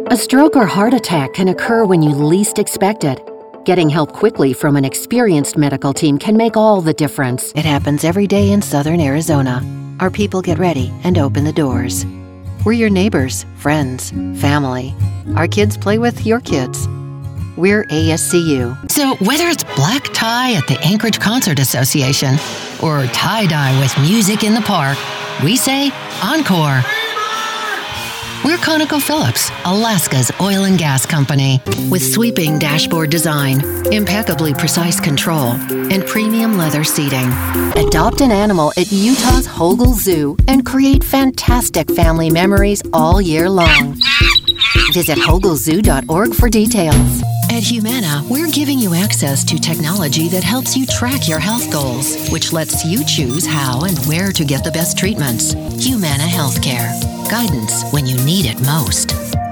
A stroke or heart attack can occur when you least expect it. Getting help quickly from an experienced medical team can make all the difference. It happens every day in southern Arizona. Our people get ready and open the doors. We're your neighbors, friends, family. Our kids play with your kids. We're ASCU. So whether it's black tie at the Anchorage Concert Association or tie-dye with music in the park, we say encore. We're ConocoPhillips, Alaska's oil and gas company. With sweeping dashboard design, impeccably precise control, and premium leather seating. Adopt an animal at Utah's Hogle Zoo and create fantastic family memories all year long. Visit hoglezoo.org for details. At Humana, we're giving you access to technology that helps you track your health goals, which lets you choose how and where to get the best treatments. Humana Healthcare. Guidance when you need it most.